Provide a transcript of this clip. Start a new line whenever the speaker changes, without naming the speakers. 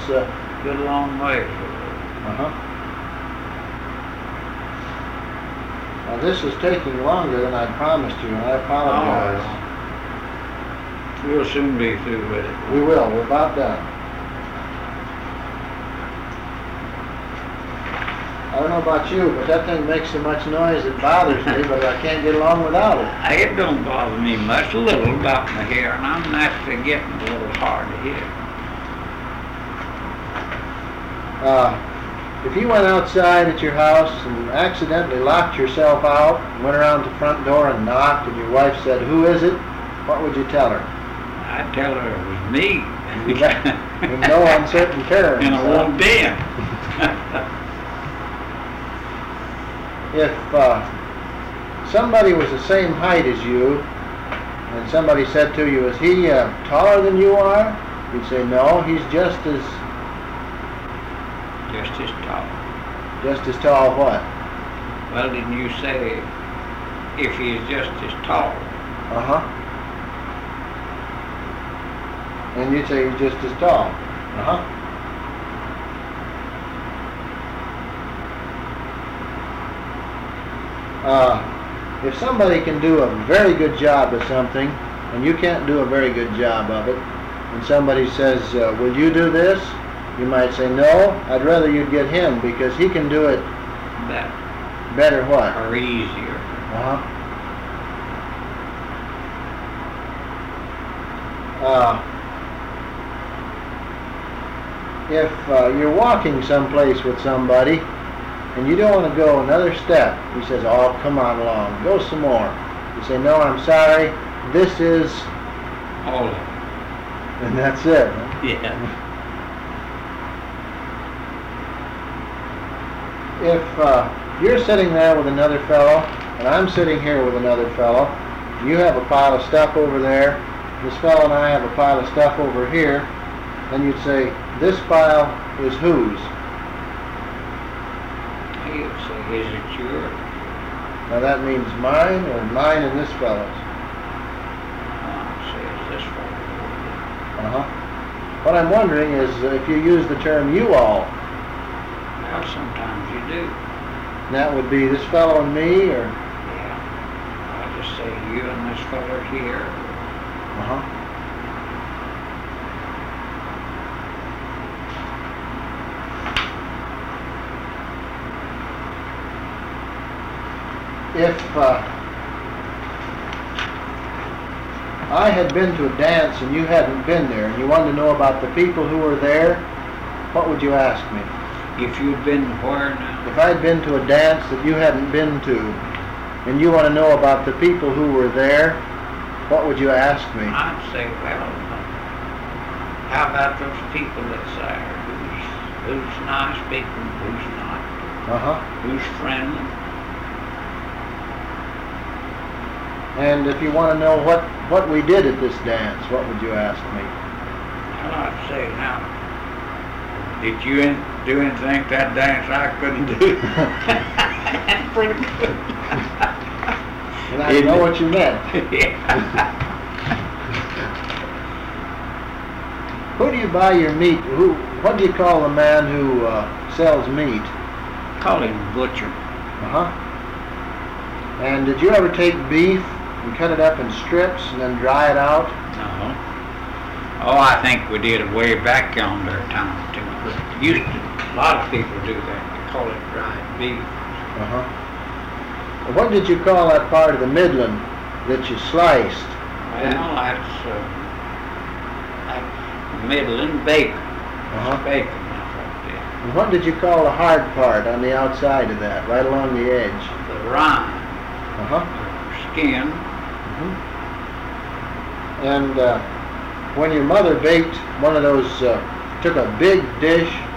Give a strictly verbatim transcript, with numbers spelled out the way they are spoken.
Uh,
Good long way.
uh-huh. Now this is taking longer than I promised you, and I apologize.
Oh, we'll soon be through with it.
We will. We're about done. I don't know about you, but that thing makes so much noise it bothers me, but I can't get along without it.
It don't bother me much, a little about my hair, and I'm naturally getting a little hard to hear.
Uh, if you went outside at your house and accidentally locked yourself out, and went around the front door and knocked, and your wife said, "Who is it?" what would you tell her?
I'd tell her it was me.
In no uncertain terms.
And I won't damn.
If uh, somebody was the same height as you, and somebody said to you, "Is he uh, taller than you are?" you'd say, "No, he's just as..."
Just as tall.
Just as tall what?
Well, didn't you say if he's just as tall?
Uh-huh. And you'd say he's just as tall. Uh-huh. Uh, if somebody can do a very good job of something, and you can't do a very good job of it, and somebody says, uh, "Will you do this?" you might say, "No, I'd rather you'd get him because he can do it
Better.
better." What?
Or easier.
Uh-huh. Uh, if uh, you're walking someplace with somebody and you don't want to go another step, he says, "Oh, come on along, go some more." You say, "No, I'm sorry, this is..."
All of it.
And that's it. Huh?
Yeah.
If uh, you're sitting there with another fellow, and I'm sitting here with another fellow, you have a pile of stuff over there, this fellow and I have a pile of stuff over here, then you'd say, "This pile is whose?"
He'll say, "Is it yours?"
Now that means mine or mine and this fellow's?
I'll say, "Is this one?"
Uh-huh. What I'm wondering is if you use the term "you all,"
Well, sometimes you do.
that would be this fellow and me, or?
Yeah. I'll just say you and this feller here.
Uh-huh. If uh, I had been to a dance and you hadn't been there, and you wanted to know about the people who were there, what would you ask me?
If you'd been where now?
If I'd been to a dance that you hadn't been to, and you want to know about the people who were there, what would you ask me?
I'd say, well, how about those people that's there? Who's, who's nice people, who's not?
Uh-huh.
Who's friendly?
And if you want to know what, what we did at this dance, what would you ask me?
Well, I'd say, now, did you in, do anything at that dance I couldn't do? That's pretty good.
And I know what you meant.
Yeah.
Who do you buy your meat? Who? What do you call the man who uh, sells meat?
Call him butcher.
Uh-huh. And did you ever take beef and cut it up in strips and then dry it out?
No. Oh, I think we did it way back yonder time too. But used to, a lot of people do that. They call it dried beef.
Uh-huh. What did you call that part of the Midland that you sliced?
Well, that's, uh, that's Midland bacon.
Uh-huh.
Bacon, that's what it is.
And what did you call the hard part on the outside of that, right along the edge?
The rind,
Uh-huh.
the skin.
Mm-hmm. And uh, when your mother baked one of those, uh, took a big dish